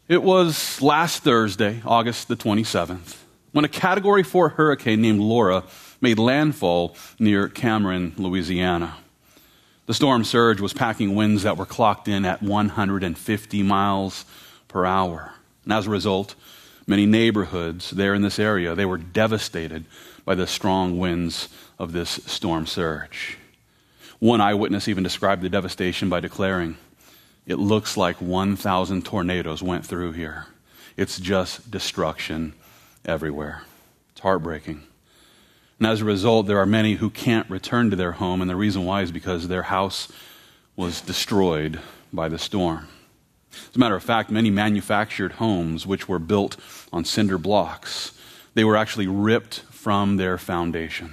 It was last Thursday, August the 27th, when a Category 4 hurricane named Laura made landfall near Cameron, Louisiana. The storm surge was packing winds that were clocked in at 150 miles per hour. And as a result, many neighborhoods there in this area, they were devastated by the strong winds of this storm surge. One eyewitness even described the devastation by declaring, "It looks like 1,000 tornadoes went through here. It's just destruction everywhere." It's heartbreaking. And as a result, there are many who can't return to their home, and the reason why is because their house was destroyed by the storm. As a matter of fact, many manufactured homes, which were built on cinder blocks, they were actually ripped from their foundation.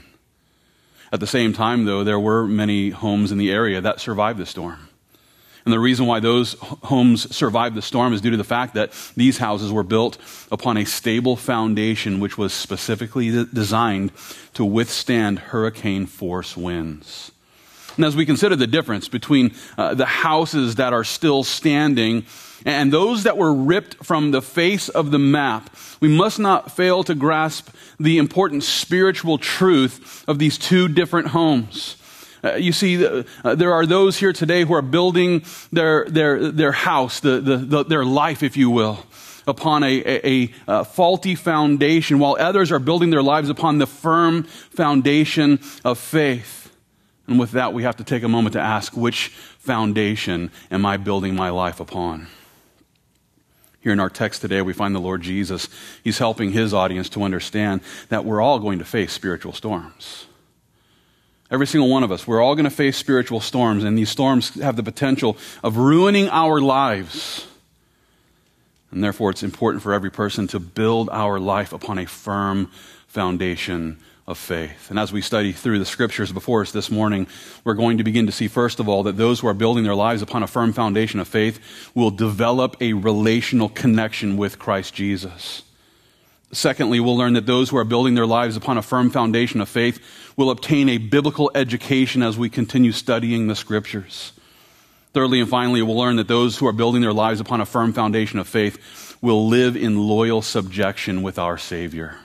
At the same time, though, there were many homes in the area that survived the storm. And the reason why those homes survived the storm is due to the fact that these houses were built upon a stable foundation which was specifically designed to withstand hurricane force winds. And as we consider the difference between the houses that are still standing and those that were ripped from the face of the map, we must not fail to grasp the important spiritual truth of these two different homes. You see, there are those here today who are building their house, their life, if you will, upon a faulty foundation, while others are building their lives upon the firm foundation of faith. And with that, we have to take a moment to ask, which foundation am I building my life upon? Here in our text today, we find the Lord Jesus. He's helping his audience to understand that we're all going to face spiritual storms. Every single one of us, we're all going to face spiritual storms, and these storms have the potential of ruining our lives. And therefore, it's important for every person to build our life upon a firm foundation of faith. And as we study through the scriptures before us this morning, we're going to begin to see, first of all, that those who are building their lives upon a firm foundation of faith will develop a relational connection with Christ Jesus. Secondly, we'll learn that those who are building their lives upon a firm foundation of faith will obtain a biblical education as we continue studying the scriptures. Thirdly and finally, we'll learn that those who are building their lives upon a firm foundation of faith will live in loyal subjection with our Savior.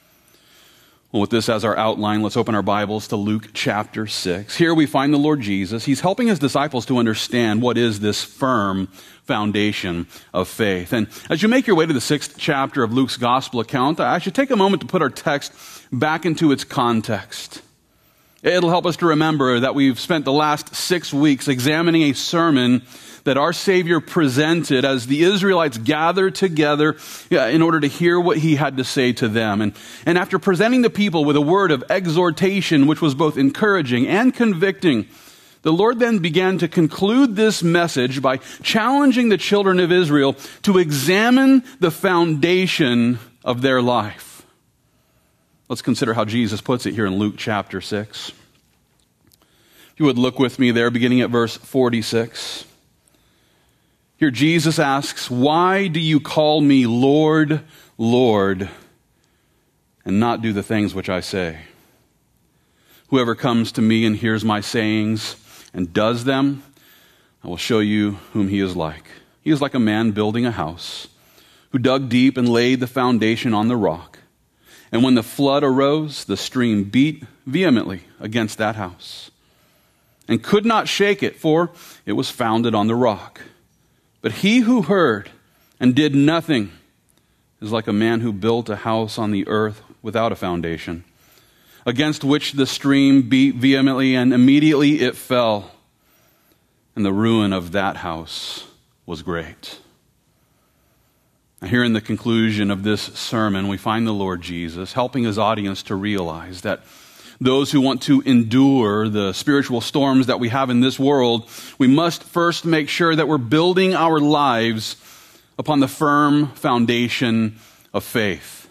Well, with this as our outline, let's open our Bibles to Luke chapter 6. Here we find the Lord Jesus. He's helping his disciples to understand what is this firm foundation of faith. And as you make your way to the 6th chapter of Luke's gospel account, I should take a moment to put our text back into its context. It'll help us to remember that we've spent the last 6 weeks examining a sermon that our Savior presented as the Israelites gathered together in order to hear what he had to say to them. And after presenting the people with a word of exhortation, which was both encouraging and convicting, the Lord then began to conclude this message by challenging the children of Israel to examine the foundation of their life. Let's consider how Jesus puts it here in Luke chapter 6. If you would look with me there, beginning at verse 46. Here Jesus asks, "Why do you call me Lord, Lord, and not do the things which I say? Whoever comes to me and hears my sayings and does them, I will show you whom he is like. He is like a man building a house, who dug deep and laid the foundation on the rock. And when the flood arose, the stream beat vehemently against that house, and could not shake it, for it was founded on the rock. But he who heard and did nothing is like a man who built a house on the earth without a foundation, against which the stream beat vehemently, and immediately it fell. And the ruin of that house was great." Now, here in the conclusion of this sermon, we find the Lord Jesus helping his audience to realize that those who want to endure the spiritual storms that we have in this world, we must first make sure that we're building our lives upon the firm foundation of faith.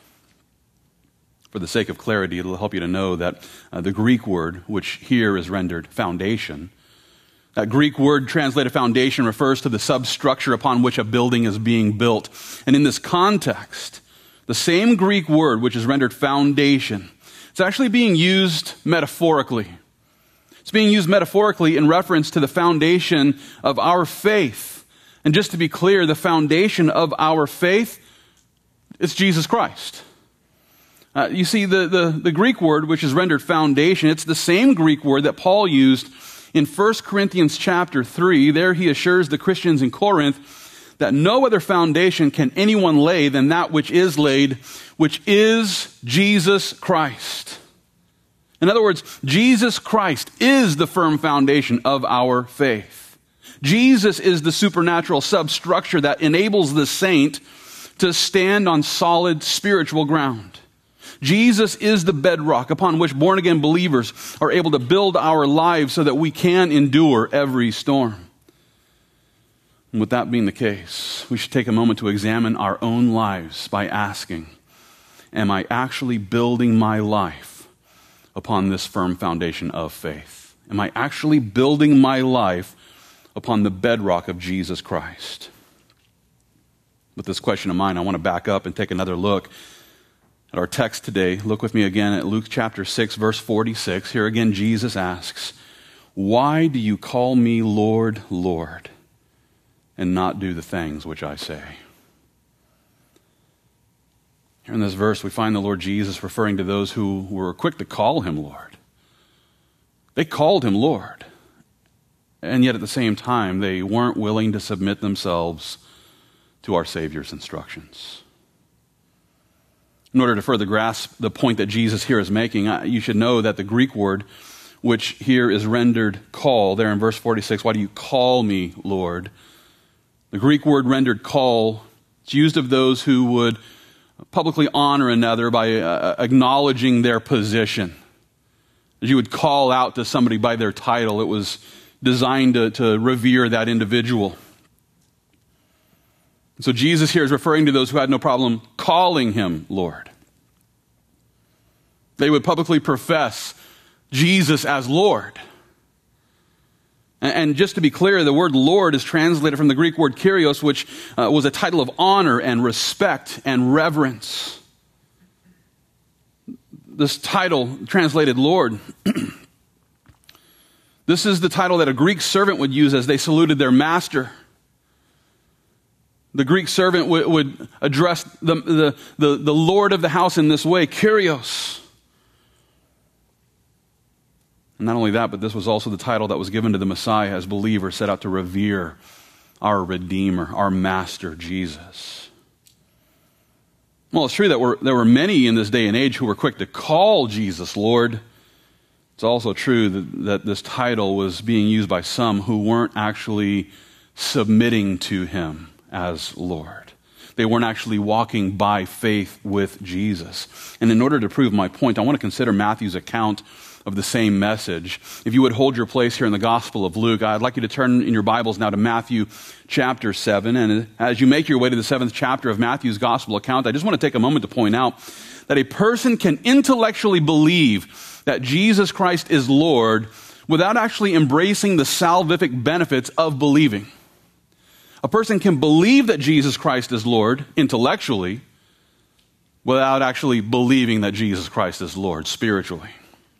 For the sake of clarity, it'll help you to know that the Greek word, which here is rendered foundation, that Greek word translated foundation refers to the substructure upon which a building is being built. And in this context, the same Greek word, which is rendered foundation, it's actually being used metaphorically. It's being used metaphorically in reference to the foundation of our faith And just to be clear, the foundation of our faith is Jesus Christ. You see, the Greek word, which is rendered foundation, it's the same Greek word that Paul used in 1 Corinthians chapter 3. There he assures the Christians in Corinth that no other foundation can anyone lay than that which is laid, which is Jesus Christ. In other words, Jesus Christ is the firm foundation of our faith. Jesus is the supernatural substructure that enables the saint to stand on solid spiritual ground. Jesus is the bedrock upon which born-again believers are able to build our lives so that we can endure every storm. And with that being the case, we should take a moment to examine our own lives by asking, am I actually building my life upon this firm foundation of faith? Am I actually building my life upon the bedrock of Jesus Christ? With this question in mind, I want to back up and take another look at our text today. Look with me again at Luke chapter 6, verse 46. Here again, Jesus asks, "Why do you call me Lord, Lord, and not do the things which I say?" Here in this verse, we find the Lord Jesus referring to those who were quick to call him Lord. They called him Lord, and yet at the same time, they weren't willing to submit themselves to our Savior's instructions. In order to further grasp the point that Jesus here is making, you should know that the Greek word, which here is rendered call, there in verse 46, "Why do you call me Lord?" The Greek word rendered call, it's used of those who would publicly honor another by acknowledging their position. As you would call out to somebody by their title, it was designed to revere that individual. So Jesus here is referring to those who had no problem calling him Lord. They would publicly profess Jesus as Lord. And just to be clear, the word Lord is translated from the Greek word Kyrios, which was a title of honor and respect and reverence. This title, translated Lord, this is the title that a Greek servant would use as they saluted their master. The Greek servant would address the Lord of the house in this way, Kyrios. And not only that, but this was also the title that was given to the Messiah as believers set out to revere our Redeemer, our Master, Jesus. Well, it's true that there were many in this day and age who were quick to call Jesus Lord. It's also true that this title was being used by some who weren't actually submitting to him as Lord. They weren't actually walking by faith with Jesus. And in order to prove my point, I want to consider Matthew's account of the same message. If you would hold your place here in the Gospel of Luke, I'd like you to turn in your Bibles now to Matthew chapter 7. And as you make your way to the 7th chapter of Matthew's Gospel account, I just want to take a moment to point out that a person can intellectually believe that Jesus Christ is Lord without actually embracing the salvific benefits of believing. A person can believe that Jesus Christ is Lord intellectually without actually believing that Jesus Christ is Lord spiritually.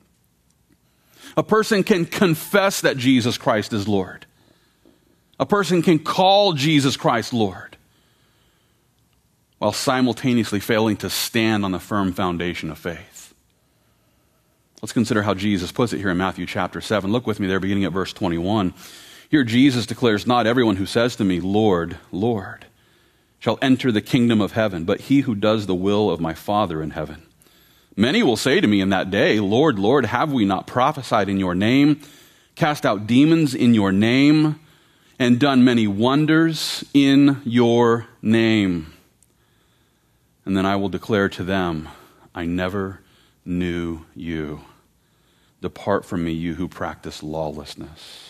A person can confess that Jesus Christ is Lord. A person can call Jesus Christ Lord while simultaneously failing to stand on the firm foundation of faith. Let's consider how Jesus puts it here in Matthew chapter 7. Look with me there beginning at verse 21. Here Jesus declares, "Not everyone who says to me, 'Lord, Lord,' shall enter the kingdom of heaven, but he who does the will of my Father in heaven. Many will say to me in that day, 'Lord, Lord, have we not prophesied in your name, cast out demons in your name, and done many wonders in your name?' And then I will declare to them, 'I never knew you. Depart from me, you who practice lawlessness.'"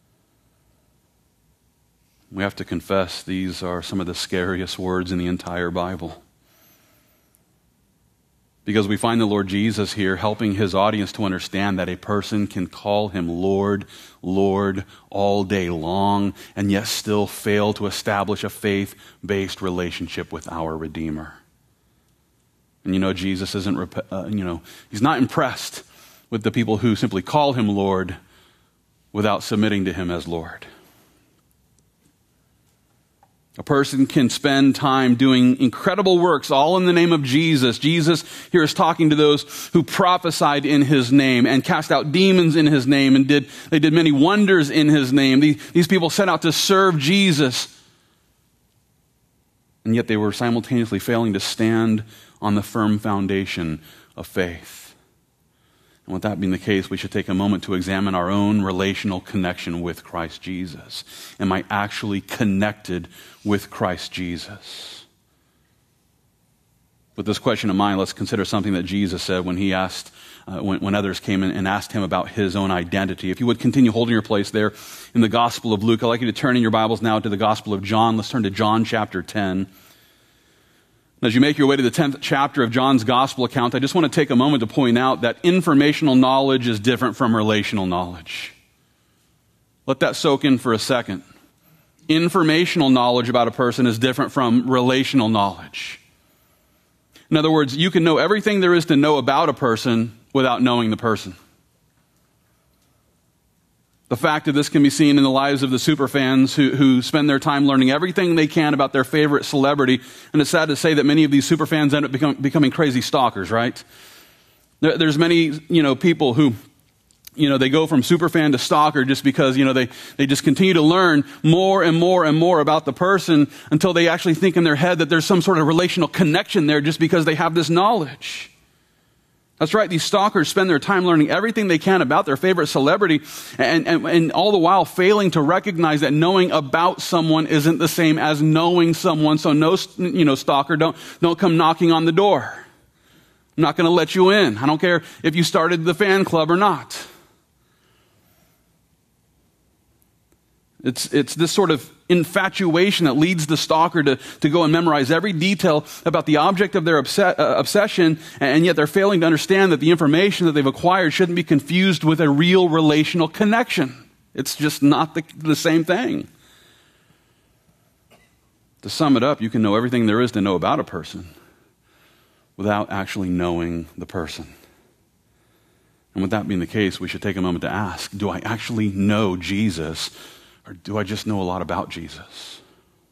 We have to confess these are some of the scariest words in the entire Bible. Because we find the Lord Jesus here helping his audience to understand that a person can call him Lord, Lord all day long, and yet still fail to establish a faith-based relationship with our Redeemer. And Jesus isn't, he's not impressed with the people who simply call him Lord without submitting to him as Lord. A person can spend time doing incredible works, all in the name of Jesus. Jesus here is talking to those who prophesied in his name and cast out demons in his name, and they did many wonders in his name. These people set out to serve Jesus, and yet they were simultaneously failing to stand on the firm foundation of faith. And with that being the case, we should take a moment to examine our own relational connection with Christ Jesus. Am I actually connected with Christ Jesus? With this question in mind, let's consider something that Jesus said when he asked, when others came in and asked him about his own identity. If you would continue holding your place there in the Gospel of Luke, I'd like you to turn in your Bibles now to the Gospel of John. Let's turn to John chapter 10. As you make your way to the 10th chapter of John's gospel account, I just want to take a moment to point out that informational knowledge is different from relational knowledge. Let that soak in for a second. Informational knowledge about a person is different from relational knowledge. In other words, you can know everything there is to know about a person without knowing the person. The fact of this can be seen in the lives of the superfans who spend their time learning everything they can about their favorite celebrity. And it's sad to say that many of these superfans end up becoming crazy stalkers, right? There's many, people who, they go from superfan to stalker just because, they just continue to learn more and more and more about the person until they actually think in their head that there's some sort of relational connection there just because they have this knowledge. That's right, these stalkers spend their time learning everything they can about their favorite celebrity and all the while failing to recognize that knowing about someone isn't the same as knowing someone. So no, stalker, don't come knocking on the door. I'm not going to let you in. I don't care if you started the fan club or not. It's this sort of infatuation that leads the stalker to go and memorize every detail about the object of their obsession, and yet they're failing to understand that the information that they've acquired shouldn't be confused with a real relational connection. It's just not the same thing. To sum it up, you can know everything there is to know about a person without actually knowing the person. And with that being the case, we should take a moment to ask, do I actually know Jesus? Or do I just know a lot about Jesus?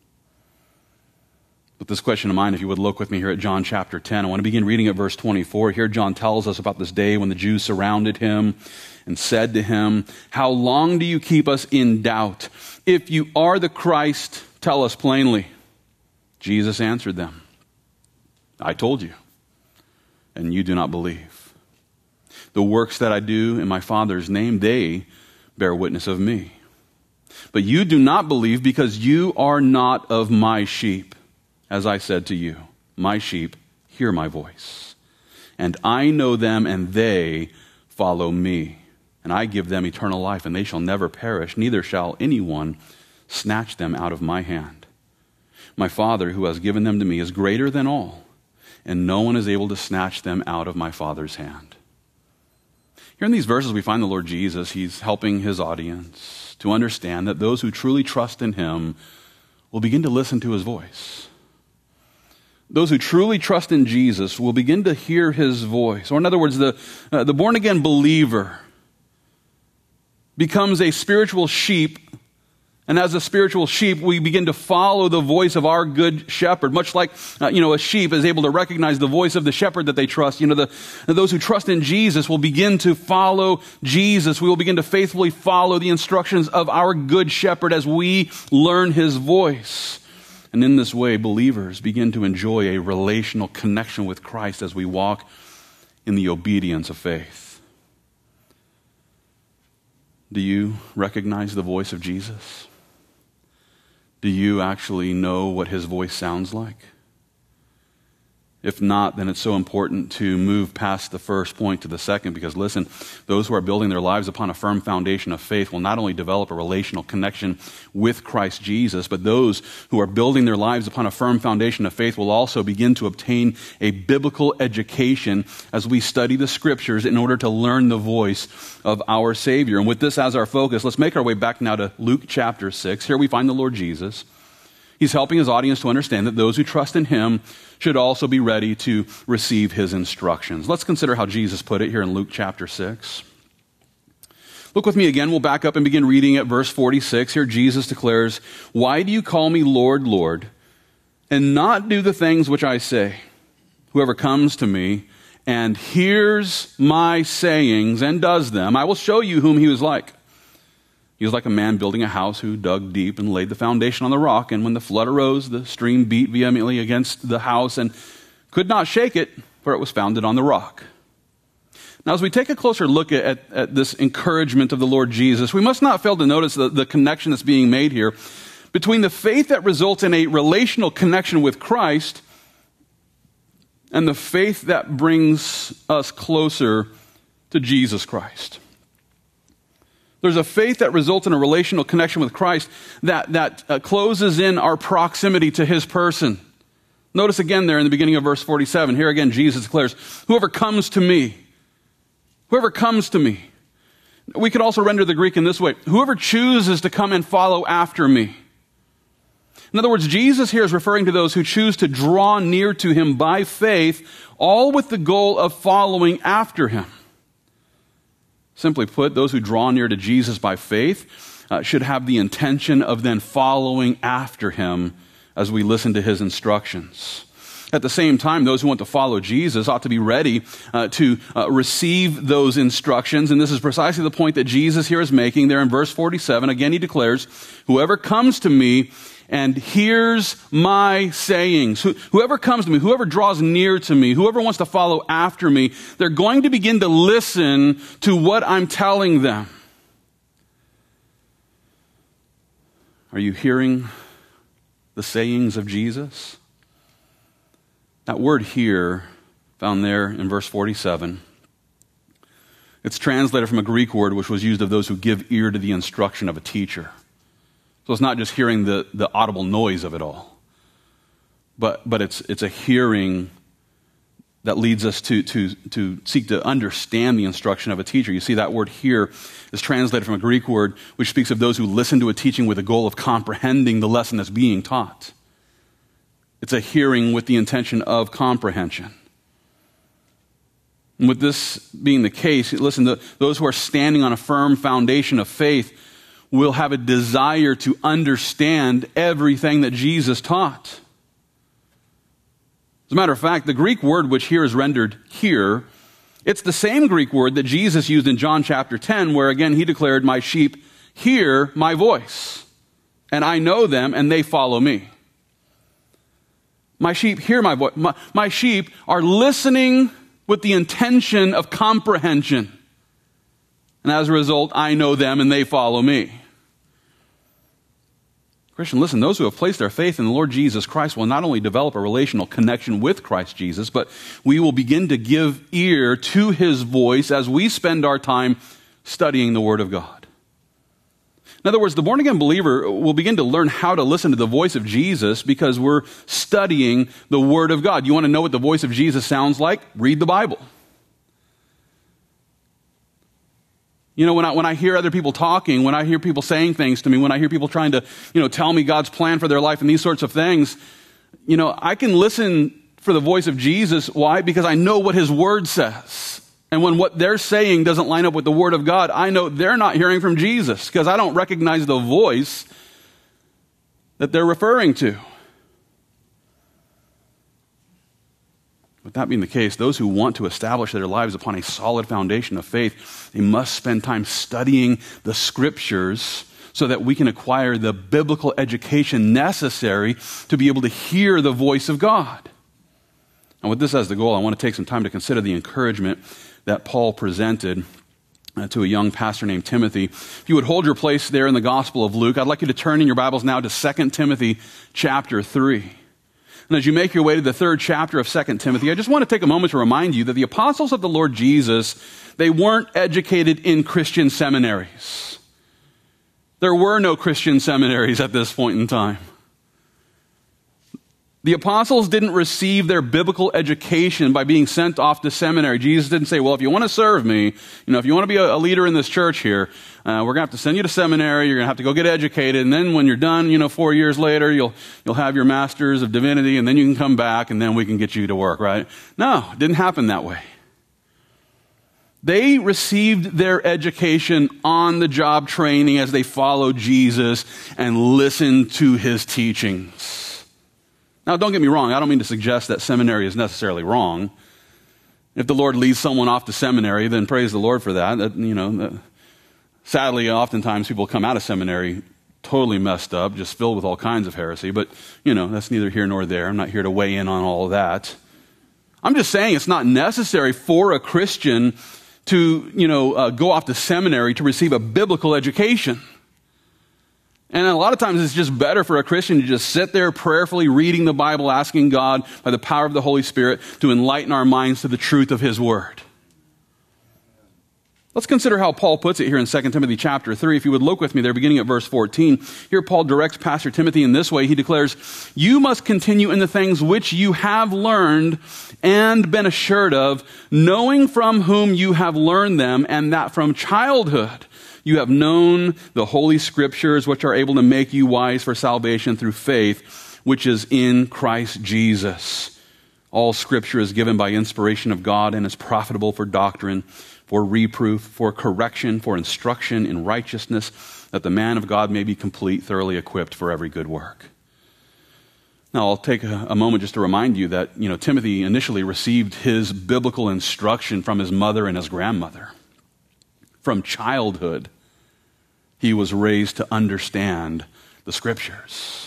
With this question in mind, if you would look with me here at John chapter 10, I want to begin reading at verse 24. Here John tells us about this day when the Jews surrounded him and said to him, "How long do you keep us in doubt? If you are the Christ, tell us plainly." Jesus answered them, "I told you, and you do not believe. The works that I do in my Father's name, they bear witness of me. But you do not believe because you are not of my sheep. As I said to you, my sheep hear my voice. And I know them, and they follow me. And I give them eternal life, and they shall never perish, neither shall anyone snatch them out of my hand. My Father, who has given them to me, is greater than all, and no one is able to snatch them out of my Father's hand." Here in these verses, we find the Lord Jesus. He's helping his audience to understand that those who truly trust in him will begin to listen to his voice. Those who truly trust in Jesus will begin to hear his voice. Or in other words, the born-again believer becomes a spiritual sheep. And as a spiritual sheep, we begin to follow the voice of our good shepherd. Much like, a sheep is able to recognize the voice of the shepherd that they trust. Those who trust in Jesus will begin to follow Jesus. We will begin to faithfully follow the instructions of our good shepherd as we learn his voice. And in this way, believers begin to enjoy a relational connection with Christ as we walk in the obedience of faith. Do you recognize the voice of Jesus? Do you actually know what his voice sounds like? If not, then it's so important to move past the first point to the second, because listen, those who are building their lives upon a firm foundation of faith will not only develop a relational connection with Christ Jesus, but those who are building their lives upon a firm foundation of faith will also begin to obtain a biblical education as we study the scriptures in order to learn the voice of our Savior. And with this as our focus, let's make our way back now to Luke chapter 6. Here we find the Lord Jesus. He's helping his audience to understand that those who trust in him should also be ready to receive his instructions. Let's consider how Jesus put it here in Luke chapter 6. Look with me again. We'll back up and begin reading at verse 46. Here Jesus declares, "Why do you call me Lord, Lord, and not do the things which I say? Whoever comes to me and hears my sayings and does them, I will show you whom he was like. He was like a man building a house who dug deep and laid the foundation on the rock. And when the flood arose, the stream beat vehemently against the house and could not shake it, for it was founded on the rock." Now, as we take a closer look at this encouragement of the Lord Jesus, we must not fail to notice the connection that's being made here between the faith that results in a relational connection with Christ and the faith that brings us closer to Jesus Christ. There's a faith that results in a relational connection with Christ that closes in our proximity to his person. Notice again there in the beginning of verse 47, here again Jesus declares, "Whoever comes to me," whoever comes to me. We could also render the Greek in this way, "Whoever chooses to come and follow after me." In other words, Jesus here is referring to those who choose to draw near to him by faith, all with the goal of following after him. Simply put, those who draw near to Jesus by faith should have the intention of then following after him as we listen to his instructions. At the same time, those who want to follow Jesus ought to be ready to receive those instructions. And this is precisely the point that Jesus here is making there in verse 47. Again, he declares, "Whoever comes to me and hears my sayings," whoever comes to me, whoever draws near to me, whoever wants to follow after me, they're going to begin to listen to what I'm telling them. Are you hearing the sayings of Jesus? That word "hear," found there in verse 47, it's translated from a Greek word which was used of those who give ear to the instruction of a teacher. So it's not just hearing the audible noise of it all, but it's a hearing that leads us to seek to understand the instruction of a teacher. You see, that word "hear" is translated from a Greek word which speaks of those who listen to a teaching with the goal of comprehending the lesson that's being taught. It's a hearing with the intention of comprehension. And with this being the case, listen, those who are standing on a firm foundation of faith will have a desire to understand everything that Jesus taught. As a matter of fact, the Greek word which here is rendered "hear," it's the same Greek word that Jesus used in John chapter 10, where again he declared, "My sheep hear my voice, and I know them, and they follow me." My sheep hear my voice. My sheep are listening with the intention of comprehension. And as a result, I know them and they follow me. Christian, listen, those who have placed their faith in the Lord Jesus Christ will not only develop a relational connection with Christ Jesus, but we will begin to give ear to his voice as we spend our time studying the Word of God. In other words, the born-again believer will begin to learn how to listen to the voice of Jesus because we're studying the Word of God. You want to know what the voice of Jesus sounds like? Read the Bible. You know, when I hear other people talking, when I hear people saying things to me, when I hear people trying to, tell me God's plan for their life and these sorts of things, I can listen for the voice of Jesus. Why? Because I know what his Word says. And when what they're saying doesn't line up with the Word of God, I know they're not hearing from Jesus because I don't recognize the voice that they're referring to. With that being the case, those who want to establish their lives upon a solid foundation of faith, they must spend time studying the Scriptures so that we can acquire the biblical education necessary to be able to hear the voice of God. And with this as the goal, I want to take some time to consider the encouragement that Paul presented to a young pastor named Timothy. If you would hold your place there in the Gospel of Luke, I'd like you to turn in your Bibles now to 2 Timothy chapter 3. And as you make your way to the 3rd chapter of 2 Timothy, I just want to take a moment to remind you that the apostles of the Lord Jesus, they weren't educated in Christian seminaries. There were no Christian seminaries at this point in time. The apostles didn't receive their biblical education by being sent off to seminary. Jesus didn't say, well, if you want to serve me, if you want to be a leader in this church here, we're going to have to send you to seminary. You're going to have to go get educated. And then when you're done, 4 years later, you'll have your master's of divinity and then you can come back and then we can get you to work, right? No, it didn't happen that way. They received their education on the job training as they followed Jesus and listened to his teachings. Now, don't get me wrong. I don't mean to suggest that seminary is necessarily wrong. If the Lord leads someone off to seminary, then praise the Lord for that. Sadly, oftentimes people come out of seminary totally messed up, just filled with all kinds of heresy. But, that's neither here nor there. I'm not here to weigh in on all of that. I'm just saying it's not necessary for a Christian to, go off to seminary to receive a biblical education. And a lot of times it's just better for a Christian to just sit there prayerfully reading the Bible, asking God by the power of the Holy Spirit to enlighten our minds to the truth of his word. Let's consider how Paul puts it here in 2 Timothy chapter 3. If you would look with me there, beginning at verse 14. Here Paul directs Pastor Timothy in this way. He declares, "You must continue in the things which you have learned and been assured of, knowing from whom you have learned them, and that from childhood you have known the Holy Scriptures, which are able to make you wise for salvation through faith, which is in Christ Jesus. All Scripture is given by inspiration of God and is profitable for doctrine, for reproof, for correction, for instruction in righteousness, that the man of God may be complete, thoroughly equipped for every good work." Now, I'll take a moment just to remind you that, Timothy initially received his biblical instruction from his mother and his grandmother. From childhood, he was raised to understand the Scriptures.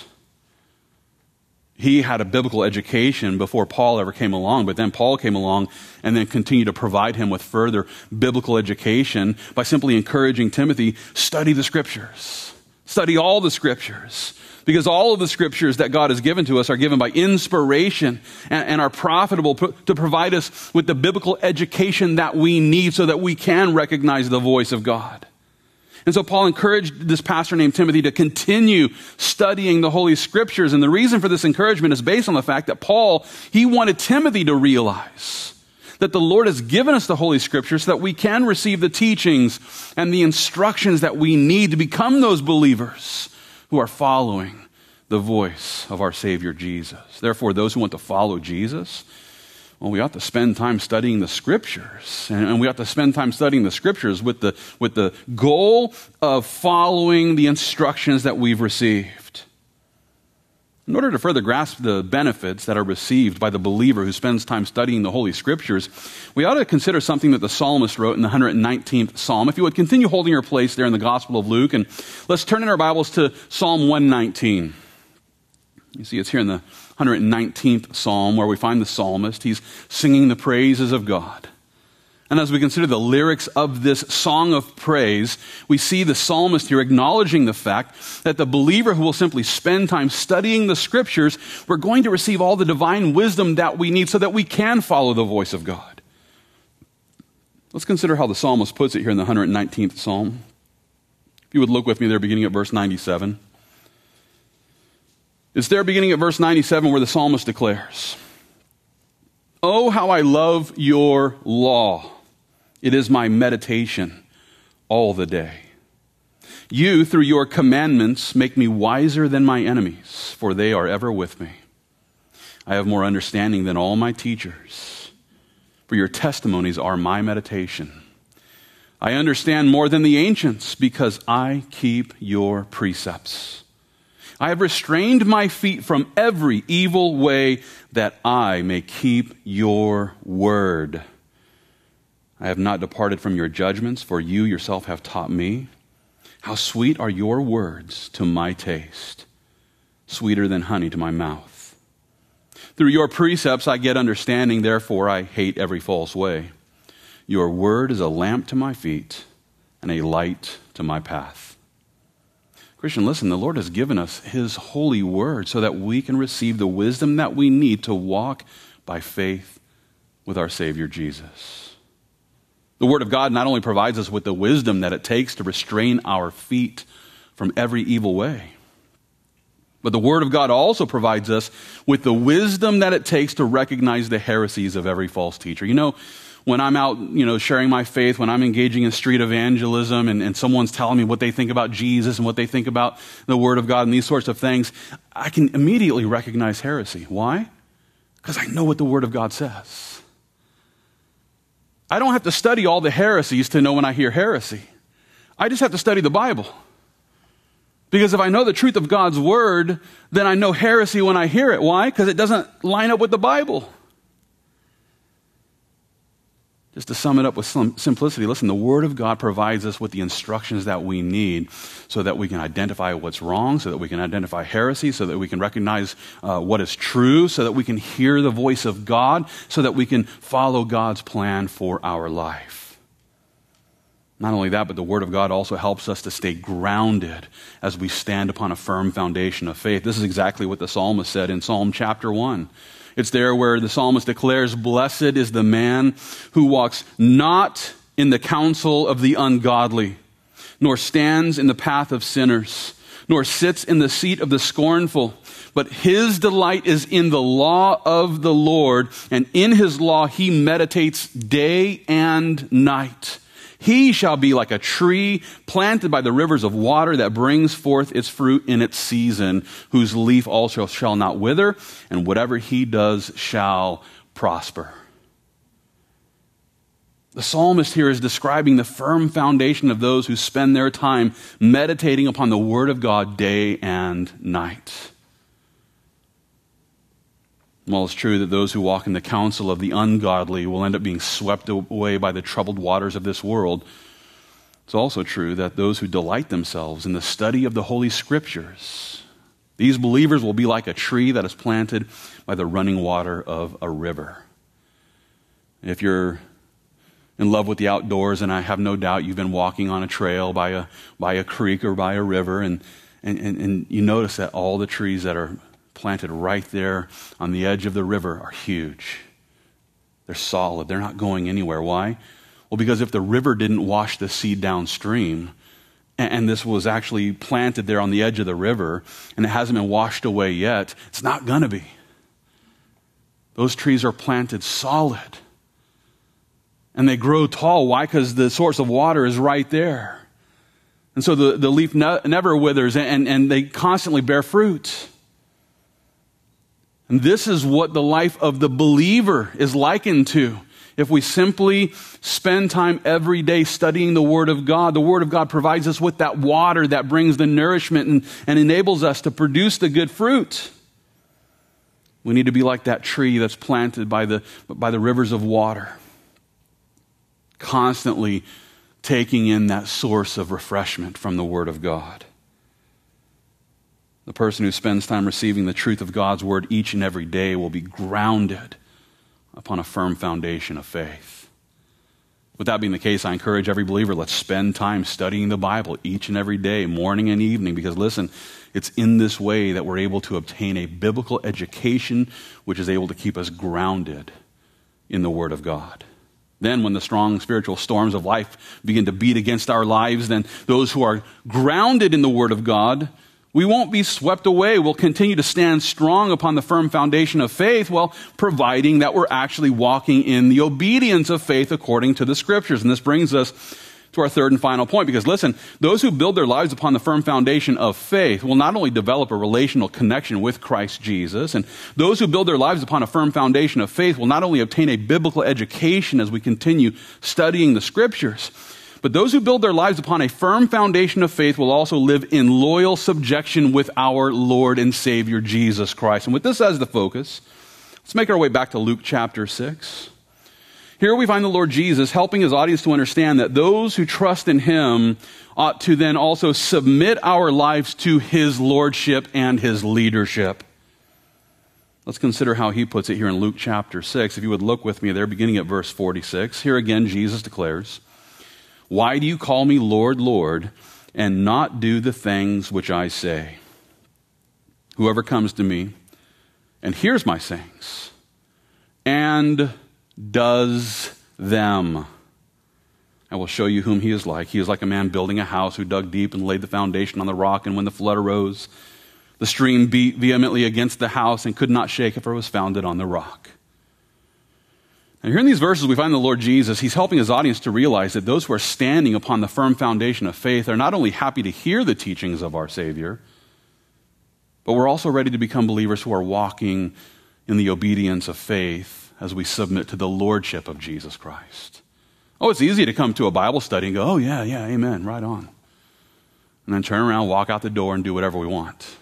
He had a biblical education before Paul ever came along, but then Paul came along and then continued to provide him with further biblical education by simply encouraging Timothy, study the Scriptures. Study all the Scriptures. Because all of the Scriptures that God has given to us are given by inspiration and are profitable to provide us with the biblical education that we need so that we can recognize the voice of God. And so Paul encouraged this pastor named Timothy to continue studying the Holy Scriptures. And the reason for this encouragement is based on the fact that Paul, he wanted Timothy to realize that the Lord has given us the Holy Scriptures so that we can receive the teachings and the instructions that we need to become those believers who are following the voice of our Savior Jesus. Therefore, those who want to follow Jesus, well, we ought to spend time studying the Scriptures. And we ought to spend time studying the Scriptures with the goal of following the instructions that we've received. In order to further grasp the benefits that are received by the believer who spends time studying the Holy Scriptures, we ought to consider something that the psalmist wrote in the 119th Psalm. If you would continue holding your place there in the Gospel of Luke, and let's turn in our Bibles to Psalm 119. You see, it's here in the 119th Psalm where we find the psalmist. He's singing the praises of God. And as we consider the lyrics of this song of praise, we see the psalmist here acknowledging the fact that the believer who will simply spend time studying the Scriptures, we're going to receive all the divine wisdom that we need so that we can follow the voice of God. Let's consider how the psalmist puts it here in the 119th Psalm. If you would look with me there beginning at verse 97. It's there beginning at verse 97 where the psalmist declares, "Oh, how I love your law. It is my meditation all the day. You, through your commandments, make me wiser than my enemies, for they are ever with me. I have more understanding than all my teachers, for your testimonies are my meditation. I understand more than the ancients, because I keep your precepts. I have restrained my feet from every evil way that I may keep your word. I have not departed from your judgments, for you yourself have taught me. How sweet are your words to my taste, sweeter than honey to my mouth. Through your precepts I get understanding, therefore I hate every false way. Your word is a lamp to my feet and a light to my path." Christian, listen, the Lord has given us His holy word so that we can receive the wisdom that we need to walk by faith with our Savior Jesus. The Word of God not only provides us with the wisdom that it takes to restrain our feet from every evil way, but the Word of God also provides us with the wisdom that it takes to recognize the heresies of every false teacher. When I'm out, sharing my faith, when I'm engaging in street evangelism and someone's telling me what they think about Jesus and what they think about the Word of God and these sorts of things, I can immediately recognize heresy. Why? Because I know what the Word of God says. I don't have to study all the heresies to know when I hear heresy. I just have to study the Bible. Because if I know the truth of God's word, then I know heresy when I hear it. Why? Because it doesn't line up with the Bible. Just to sum it up with some simplicity, listen, the Word of God provides us with the instructions that we need so that we can identify what's wrong, so that we can identify heresy, so that we can recognize what is true, so that we can hear the voice of God, so that we can follow God's plan for our life. Not only that, but the Word of God also helps us to stay grounded as we stand upon a firm foundation of faith. This is exactly what the psalmist said in Psalm chapter 1. It's there where the psalmist declares, "Blessed is the man who walks not in the counsel of the ungodly, nor stands in the path of sinners, nor sits in the seat of the scornful. But his delight is in the law of the Lord, and in his law he meditates day and night. He shall be like a tree planted by the rivers of water that brings forth its fruit in its season, whose leaf also shall not wither, and whatever he does shall prosper." The psalmist here is describing the firm foundation of those who spend their time meditating upon the Word of God day and night. While it's true that those who walk in the counsel of the ungodly will end up being swept away by the troubled waters of this world, it's also true that those who delight themselves in the study of the Holy Scriptures, these believers will be like a tree that is planted by the running water of a river. If you're in love with the outdoors, and I have no doubt you've been walking on a trail by a creek or by a river, and you notice that all the trees that are planted right there on the edge of the river are huge. They're solid. They're not going anywhere. Why? Well, because if the river didn't wash the seed downstream, and this was actually planted there on the edge of the river, and it hasn't been washed away yet, it's not going to be. Those trees are planted solid. And they grow tall. Why? Because the source of water is right there. And so the leaf never withers, and they constantly bear fruit. And this is what the life of the believer is likened to. If we simply spend time every day studying the Word of God, the Word of God provides us with that water that brings the nourishment and enables us to produce the good fruit. We need to be like that tree that's planted by the rivers of water, constantly taking in that source of refreshment from the Word of God. The person who spends time receiving the truth of God's Word each and every day will be grounded upon a firm foundation of faith. With that being the case, I encourage every believer, let's spend time studying the Bible each and every day, morning and evening, because listen, it's in this way that we're able to obtain a biblical education which is able to keep us grounded in the Word of God. Then when the strong spiritual storms of life begin to beat against our lives, then those who are grounded in the Word of God, we won't be swept away. We'll continue to stand strong upon the firm foundation of faith, while providing that we're actually walking in the obedience of faith according to the Scriptures. And this brings us to our third and final point, because listen, those who build their lives upon the firm foundation of faith will not only develop a relational connection with Christ Jesus, and those who build their lives upon a firm foundation of faith will not only obtain a biblical education as we continue studying the Scriptures, but those who build their lives upon a firm foundation of faith will also live in loyal subjection with our Lord and Savior Jesus Christ. And with this as the focus, let's make our way back to Luke chapter 6. Here we find the Lord Jesus helping his audience to understand that those who trust in him ought to then also submit our lives to his lordship and his leadership. Let's consider how he puts it here in Luke chapter 6. If you would look with me there, beginning at verse 46. Here again, Jesus declares, "Why do you call me Lord, Lord, and not do the things which I say? Whoever comes to me and hears my sayings and does them, I will show you whom he is like. He is like a man building a house who dug deep and laid the foundation on the rock, and when the flood arose, the stream beat vehemently against the house and could not shake it, for it was founded on the rock." And here in these verses, we find the Lord Jesus, he's helping his audience to realize that those who are standing upon the firm foundation of faith are not only happy to hear the teachings of our Savior, but we're also ready to become believers who are walking in the obedience of faith as we submit to the lordship of Jesus Christ. Oh, it's easy to come to a Bible study and go, oh, yeah, amen, right on. And then turn around, walk out the door, and do whatever we want.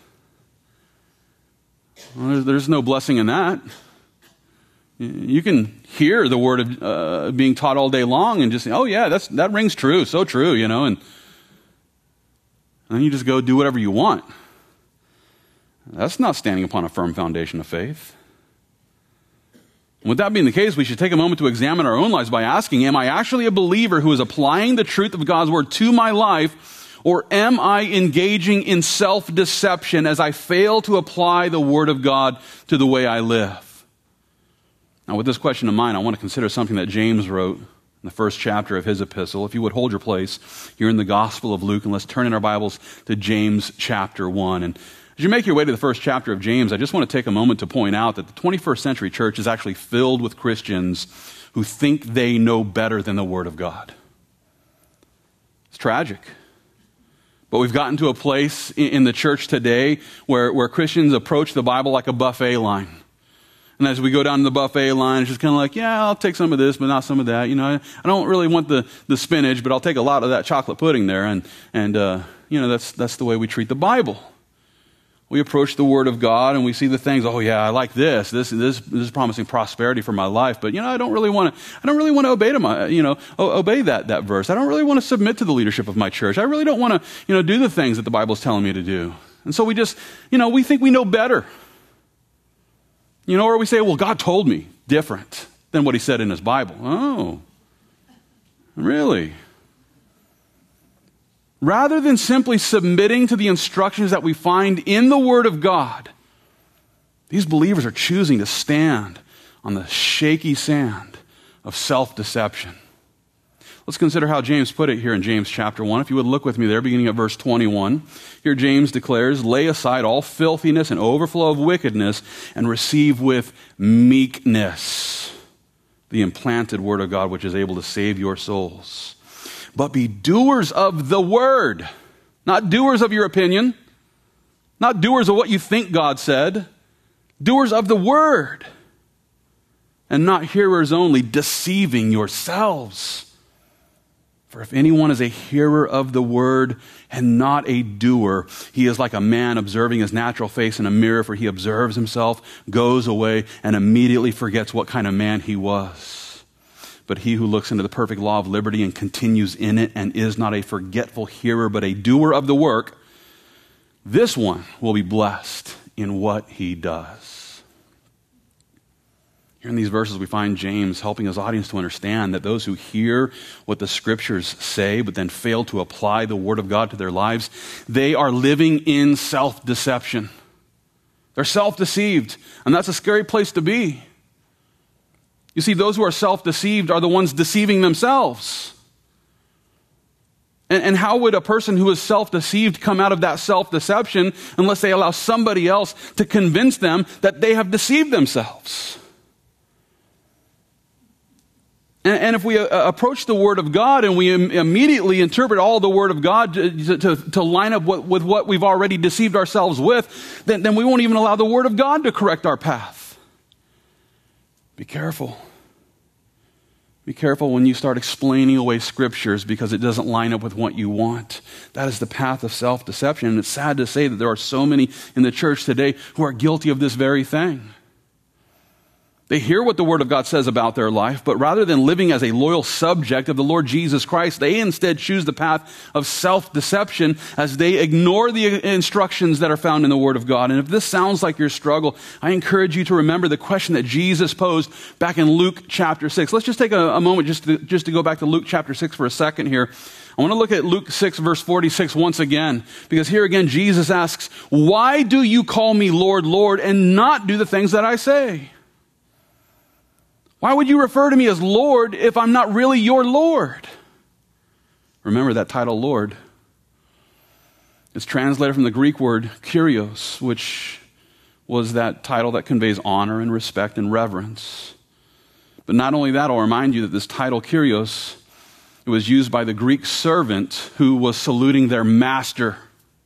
Well, there's no blessing in that. You can hear the word of, being taught all day long and just say, oh, yeah, that rings true, so true, and then you just go do whatever you want. That's not standing upon a firm foundation of faith. With that being the case, we should take a moment to examine our own lives by asking, am I actually a believer who is applying the truth of God's word to my life, or am I engaging in self-deception as I fail to apply the word of God to the way I live? Now, with this question in mind, I want to consider something that James wrote in the first chapter of his epistle. If you would hold your place here in the Gospel of Luke, and let's turn in our Bibles to James chapter 1. And as you make your way to the first chapter of James, I just want to take a moment to point out that the 21st century church is actually filled with Christians who think they know better than the Word of God. It's tragic. But we've gotten to a place in the church today where Christians approach the Bible like a buffet line. And as we go down the buffet line, it's just kind of like, yeah, I'll take some of this, but not some of that. I don't really want the spinach, but I'll take a lot of that chocolate pudding there. And that's the way we treat the Bible. We approach the Word of God and we see the things. Oh yeah, I like this. This is promising prosperity for my life. But I don't really want to obey that verse. I don't really want to submit to the leadership of my church. I really don't want to do the things that the Bible is telling me to do. And so we just we think we know better. Or we say, well, God told me different than what he said in his Bible. Oh, really? Rather than simply submitting to the instructions that we find in the Word of God, these believers are choosing to stand on the shaky sand of self-deception. Let's consider how James put it here in James chapter 1. If you would look with me there, beginning at verse 21. Here James declares, lay aside all filthiness and overflow of wickedness and receive with meekness the implanted word of God, which is able to save your souls. But be doers of the word, not doers of your opinion, not doers of what you think God said, doers of the word, and not hearers only, deceiving yourselves. For if anyone is a hearer of the word and not a doer, he is like a man observing his natural face in a mirror, for he observes himself, goes away, and immediately forgets what kind of man he was. But he who looks into the perfect law of liberty and continues in it and is not a forgetful hearer, but a doer of the work, this one will be blessed in what he does. Here in these verses, we find James helping his audience to understand that those who hear what the scriptures say, but then fail to apply the word of God to their lives, they are living in self-deception. They're self-deceived, and that's a scary place to be. You see, those who are self-deceived are the ones deceiving themselves. And how would a person who is self-deceived come out of that self-deception unless they allow somebody else to convince them that they have deceived themselves? And if we approach the Word of God and we immediately interpret all the Word of God to line up with what we've already deceived ourselves with, then we won't even allow the Word of God to correct our path. Be careful. Be careful when you start explaining away scriptures because it doesn't line up with what you want. That is the path of self-deception. And it's sad to say that there are so many in the church today who are guilty of this very thing. They hear what the Word of God says about their life, but rather than living as a loyal subject of the Lord Jesus Christ, they instead choose the path of self-deception as they ignore the instructions that are found in the Word of God. And if this sounds like your struggle, I encourage you to remember the question that Jesus posed back in Luke chapter 6. Let's just take a moment just to go back to Luke chapter 6 for a second here. I want to look at Luke 6 verse 46 once again, because here again Jesus asks, "Why do you call me Lord, Lord, and not do the things that I say?" Why would you refer to me as Lord if I'm not really your Lord? Remember that title, Lord. It's translated from the Greek word kurios, which was that title that conveys honor and respect and reverence. But not only that, I'll remind you that this title, kurios, it was used by the Greek servant who was saluting their master.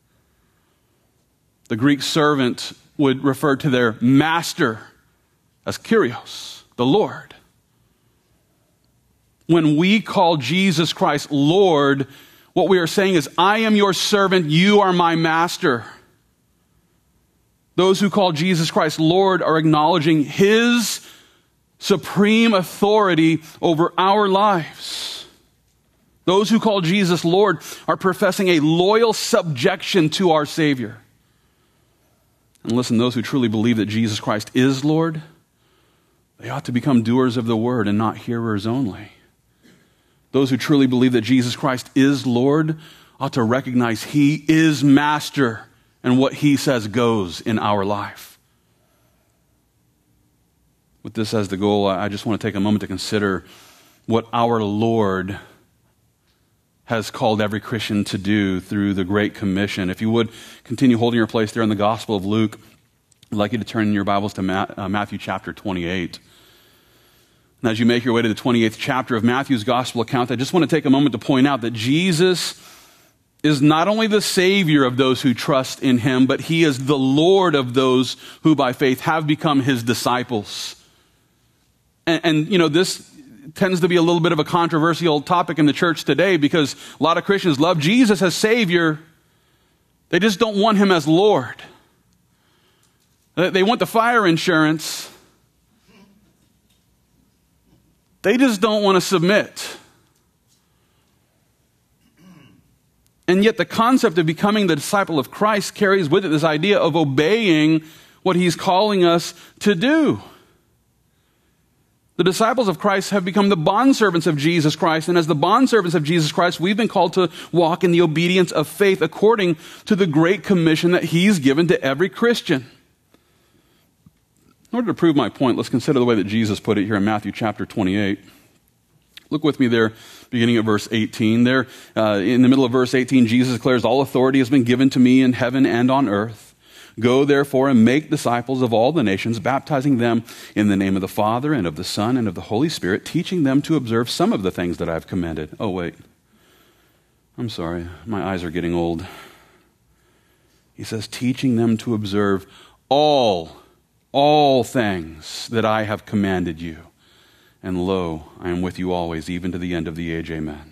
The Greek servant would refer to their master as kurios, the Lord. When we call Jesus Christ Lord, what we are saying is, I am your servant, you are my master. Those who call Jesus Christ Lord are acknowledging his supreme authority over our lives. Those who call Jesus Lord are professing a loyal subjection to our Savior. And listen, those who truly believe that Jesus Christ is Lord, they ought to become doers of the word and not hearers only. Those who truly believe that Jesus Christ is Lord ought to recognize he is master and what he says goes in our life. With this as the goal, I just want to take a moment to consider what our Lord has called every Christian to do through the Great Commission. If you would continue holding your place there in the Gospel of Luke, I'd like you to turn in your Bibles to Matthew chapter 28. And as you make your way to the 28th chapter of Matthew's Gospel account, I just want to take a moment to point out that Jesus is not only the Savior of those who trust in him, but he is the Lord of those who by faith have become his disciples. And you know, this tends to be a little bit of a controversial topic in the church today because a lot of Christians love Jesus as Savior. They just don't want him as Lord. They want the fire insurance. They just don't want to submit. And yet the concept of becoming the disciple of Christ carries with it this idea of obeying what he's calling us to do. The disciples of Christ have become the bondservants of Jesus Christ, and as the bondservants of Jesus Christ, we've been called to walk in the obedience of faith according to the great commission that he's given to every Christian. In order to prove my point, let's consider the way that Jesus put it here in Matthew chapter 28. Look with me there, beginning at verse 18. There, in the middle of verse 18, Jesus declares, all authority has been given to me in heaven and on earth. Go therefore and make disciples of all the nations, baptizing them in the name of the Father and of the Son and of the Holy Spirit, teaching them to observe some of the things that I've commanded. Oh, wait. I'm sorry. My eyes are getting old. He says, teaching them to observe all things that I have commanded you. And lo, I am with you always, even to the end of the age. Amen.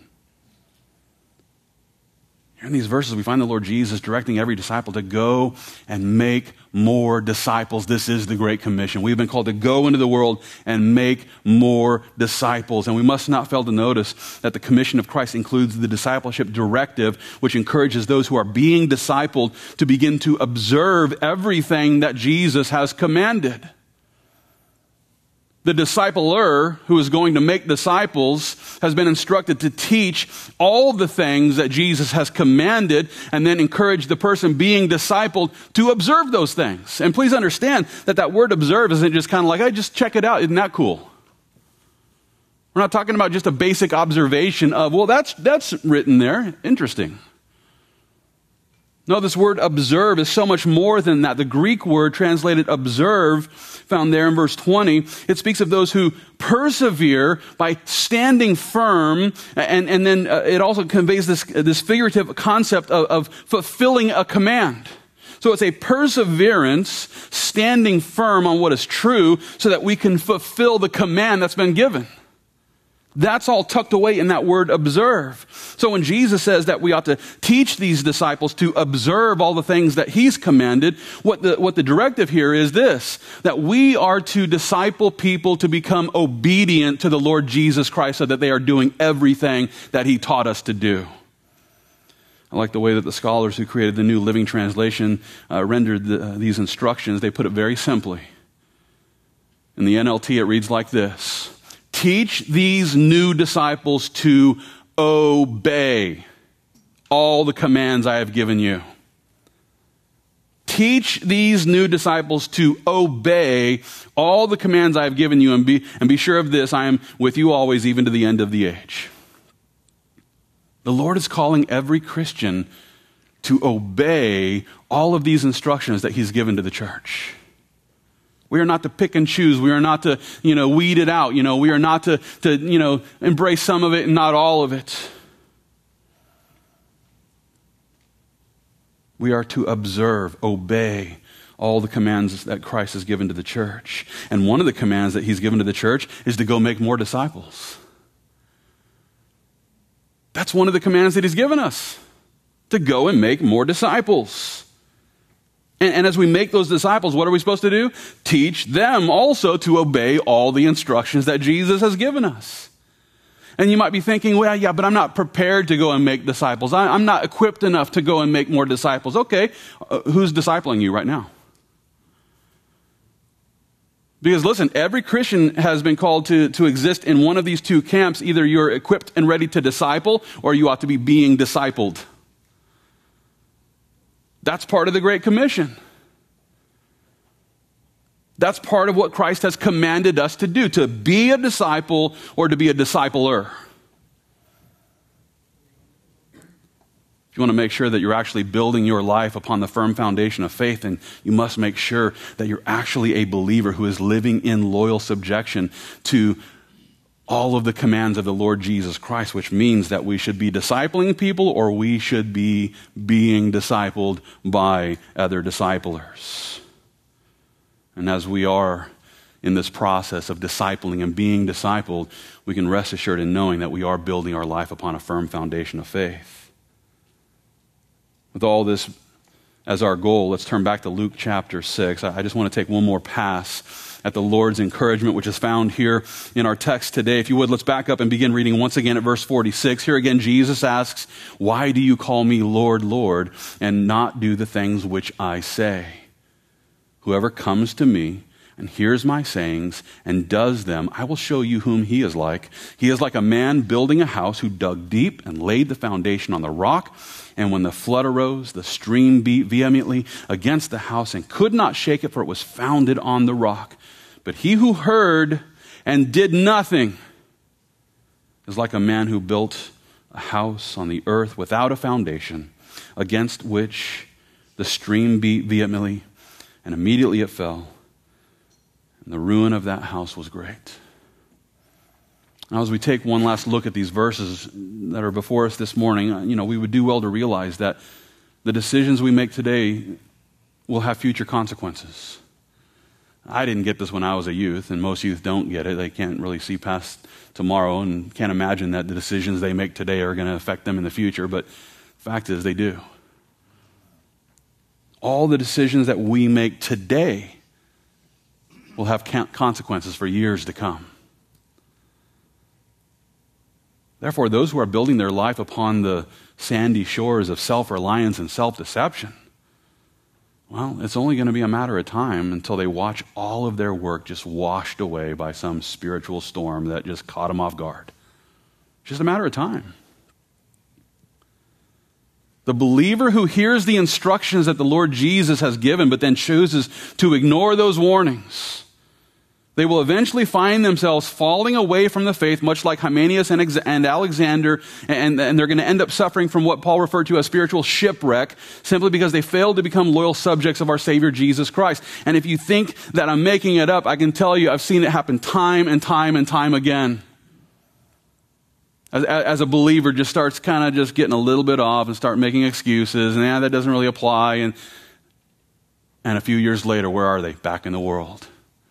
In these verses, we find the Lord Jesus directing every disciple to go and make more disciples. This is the Great Commission. We've been called to go into the world and make more disciples. And we must not fail to notice that the commission of Christ includes the discipleship directive, which encourages those who are being discipled to begin to observe everything that Jesus has commanded. The discipler who is going to make disciples has been instructed to teach all the things that Jesus has commanded and then encourage the person being discipled to observe those things. And please understand that word observe isn't just kind of like, hey, just check it out. Isn't that cool? We're not talking about just a basic observation of, well, that's written there. Interesting. No, this word observe is so much more than that. The Greek word translated observe, found there in verse 20, it speaks of those who persevere by standing firm, and then it also conveys this figurative concept of fulfilling a command. So it's a perseverance, standing firm on what is true so that we can fulfill the command that's been given. That's all tucked away in that word observe. So when Jesus says that we ought to teach these disciples to observe all the things that he's commanded, what the directive here is this, that we are to disciple people to become obedient to the Lord Jesus Christ so that they are doing everything that he taught us to do. I like the way that the scholars who created the New Living Translation rendered these instructions. They put it very simply. In the NLT, it reads like this. Teach these new disciples to obey all the commands I have given you. Teach these new disciples to obey all the commands I have given you, and be sure of this, I am with you always, even to the end of the age. The Lord is calling every Christian to obey all of these instructions that he's given to the church. We are not to pick and choose. We are not to, weed it out. We are not to embrace some of it and not all of it. We are to observe, obey all the commands that Christ has given to the church. And one of the commands that he's given to the church is to go make more disciples. That's one of the commands that he's given us, to go and make more disciples. And as we make those disciples, what are we supposed to do? Teach them also to obey all the instructions that Jesus has given us. And you might be thinking, well, yeah, but I'm not prepared to go and make disciples. I'm not equipped enough to go and make more disciples. Okay, who's discipling you right now? Because listen, every Christian has been called to exist in one of these two camps. Either you're equipped and ready to disciple, or you ought to be being discipled. That's part of the Great Commission. That's part of what Christ has commanded us to do, to be a disciple or to be a discipler. If you want to make sure that you're actually building your life upon the firm foundation of faith, then you must make sure that you're actually a believer who is living in loyal subjection to all of the commands of the Lord Jesus Christ, which means that we should be discipling people or we should be being discipled by other disciplers. And as we are in this process of discipling and being discipled, we can rest assured in knowing that we are building our life upon a firm foundation of faith. With all this as our goal, let's turn back to Luke chapter 6. I just want to take one more pass at the Lord's encouragement, which is found here in our text today. If you would, let's back up and begin reading once again at verse 46. Here again, Jesus asks, "Why do you call me Lord, Lord, and not do the things which I say? Whoever comes to me and hears my sayings and does them, I will show you whom he is like. He is like a man building a house who dug deep and laid the foundation on the rock. And when the flood arose, the stream beat vehemently against the house and could not shake it, for it was founded on the rock. But he who heard and did nothing is like a man who built a house on the earth without a foundation, against which the stream beat vehemently, and immediately it fell. And the ruin of that house was great." Now, as we take one last look at these verses that are before us this morning, we would do well to realize that the decisions we make today will have future consequences. I didn't get this when I was a youth, and most youth don't get it. They can't really see past tomorrow and can't imagine that the decisions they make today are going to affect them in the future, but the fact is they do. All the decisions that we make today will have consequences for years to come. Therefore, those who are building their life upon the sandy shores of self-reliance and self-deception, well, it's only going to be a matter of time until they watch all of their work just washed away by some spiritual storm that just caught them off guard. It's just a matter of time. The believer who hears the instructions that the Lord Jesus has given but then chooses to ignore those warnings, they will eventually find themselves falling away from the faith, much like Hymenaeus and Alexander, and they're going to end up suffering from what Paul referred to as spiritual shipwreck, simply because they failed to become loyal subjects of our Savior Jesus Christ. And if you think that I'm making it up, I can tell you I've seen it happen time and time and time again. As a believer just starts kind of just getting a little bit off and start making excuses, and that doesn't really apply. And a few years later, where are they? Back in the world.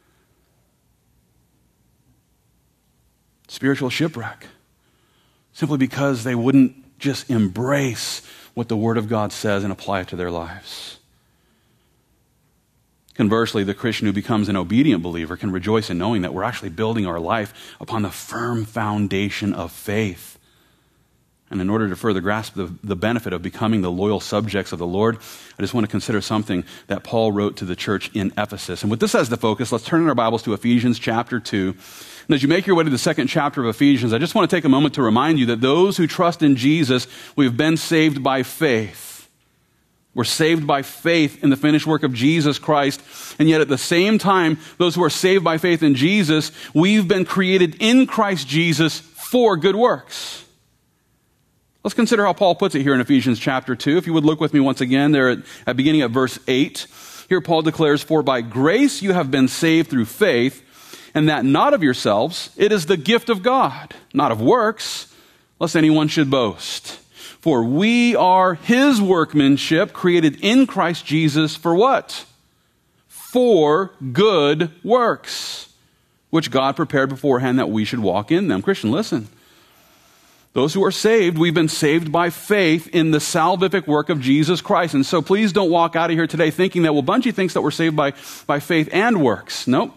Spiritual shipwreck. Simply because they wouldn't just embrace what the Word of God says and apply it to their lives. Conversely, the Christian who becomes an obedient believer can rejoice in knowing that we're actually building our life upon the firm foundation of faith. And in order to further grasp the benefit of becoming the loyal subjects of the Lord, I just want to consider something that Paul wrote to the church in Ephesus. And with this as the focus, let's turn in our Bibles to Ephesians chapter 2. And as you make your way to the second chapter of Ephesians, I just want to take a moment to remind you that those who trust in Jesus, we've been saved by faith. We're saved by faith in the finished work of Jesus Christ. And yet at the same time, those who are saved by faith in Jesus, we've been created in Christ Jesus for good works. Let's consider how Paul puts it here in Ephesians chapter 2. If you would look with me once again there at beginning at verse 8. Here Paul declares, "For by grace you have been saved through faith, and that not of yourselves, it is the gift of God, not of works, lest anyone should boast. For we are his workmanship, created in Christ Jesus for what? For good works, which God prepared beforehand that we should walk in them." Christian, listen. Those who are saved, we've been saved by faith in the salvific work of Jesus Christ. And so please don't walk out of here today thinking that, well, Bunchy thinks that we're saved by faith and works. Nope.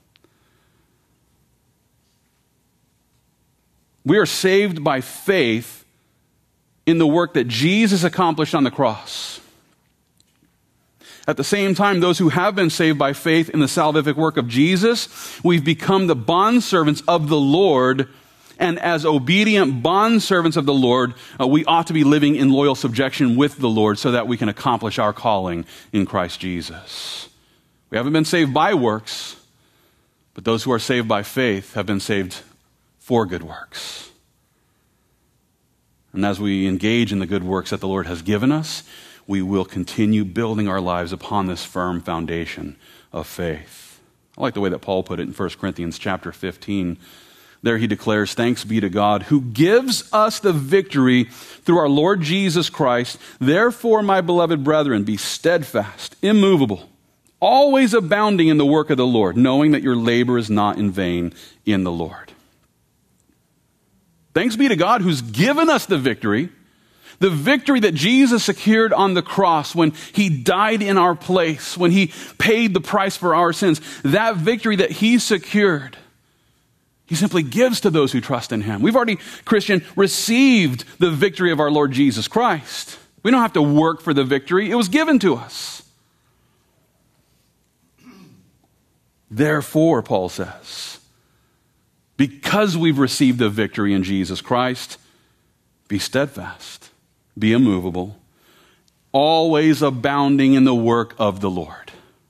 We are saved by faith in the work that Jesus accomplished on the cross. At the same time, those who have been saved by faith in the salvific work of Jesus, we've become the bondservants of the Lord. And as obedient bondservants of the Lord, we ought to be living in loyal subjection with the Lord so that we can accomplish our calling in Christ Jesus. We haven't been saved by works, but those who are saved by faith have been saved for good works. And as we engage in the good works that the Lord has given us, we will continue building our lives upon this firm foundation of faith. I like the way that Paul put it in 1 Corinthians chapter 15. There he declares, "Thanks be to God who gives us the victory through our Lord Jesus Christ. Therefore, my beloved brethren, be steadfast, immovable, always abounding in the work of the Lord, knowing that your labor is not in vain in the Lord." Thanks be to God who's given us the victory that Jesus secured on the cross when he died in our place, when he paid the price for our sins. That victory that he secured, he simply gives to those who trust in him. We've already, Christian, received the victory of our Lord Jesus Christ. We don't have to work for the victory. It was given to us. Therefore, Paul says, because we've received the victory in Jesus Christ, be steadfast, be immovable, always abounding in the work of the Lord.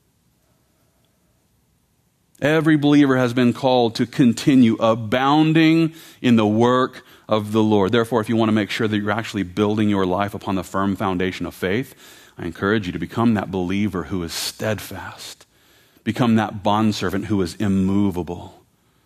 Every believer has been called to continue abounding in the work of the Lord. Therefore, if you want to make sure that you're actually building your life upon the firm foundation of faith, I encourage you to become that believer who is steadfast. Become that bondservant who is immovable.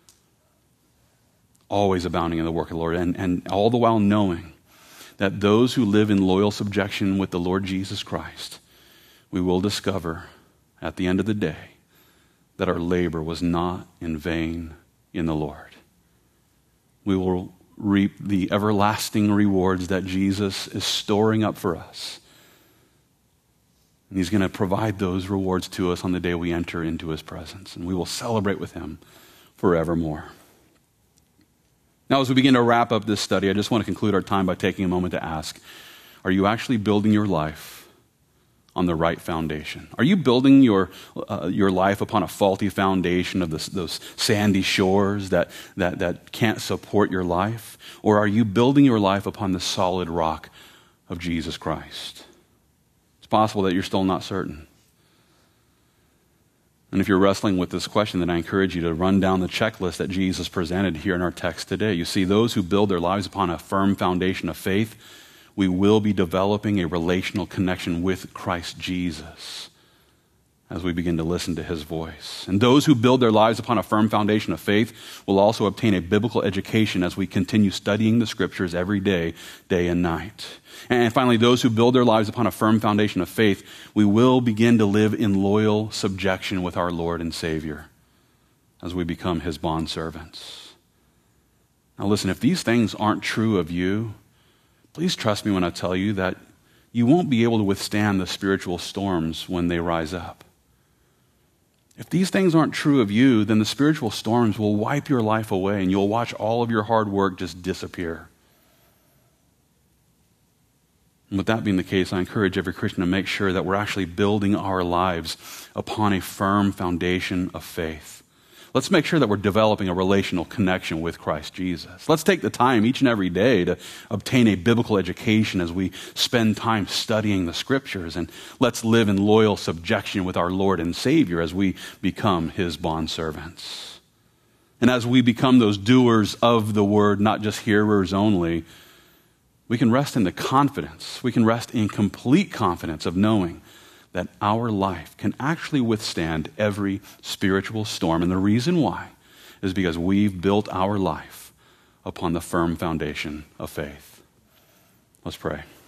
Always abounding in the work of the Lord, and all the while knowing that those who live in loyal subjection with the Lord Jesus Christ, we will discover at the end of the day that our labor was not in vain in the Lord. We will reap the everlasting rewards that Jesus is storing up for us. And he's going to provide those rewards to us on the day we enter into his presence, and we will celebrate with him forevermore. Now, as we begin to wrap up this study, I just want to conclude our time by taking a moment to ask, are you actually building your life on the right foundation? Are you building your life upon a faulty foundation of those sandy shores that can't support your life? Or are you building your life upon the solid rock of Jesus Christ? It's possible that you're still not certain. And if you're wrestling with this question, then I encourage you to run down the checklist that Jesus presented here in our text today. You see, those who build their lives upon a firm foundation of faith, we will be developing a relational connection with Christ Jesus as we begin to listen to his voice. And those who build their lives upon a firm foundation of faith will also obtain a biblical education as we continue studying the scriptures every day, day and night. And finally, those who build their lives upon a firm foundation of faith, we will begin to live in loyal subjection with our Lord and Savior as we become his bondservants. Now listen, if these things aren't true of you, please trust me when I tell you that you won't be able to withstand the spiritual storms when they rise up. If these things aren't true of you, then the spiritual storms will wipe your life away and you'll watch all of your hard work just disappear. And with that being the case, I encourage every Christian to make sure that we're actually building our lives upon a firm foundation of faith. Let's make sure that we're developing a relational connection with Christ Jesus. Let's take the time each and every day to obtain a biblical education as we spend time studying the scriptures. And let's live in loyal subjection with our Lord and Savior as we become his bondservants. And as we become those doers of the word, not just hearers only, we can rest in the confidence. We can rest in complete confidence of knowing that our life can actually withstand every spiritual storm. And the reason why is because we've built our life upon the firm foundation of faith. Let's pray.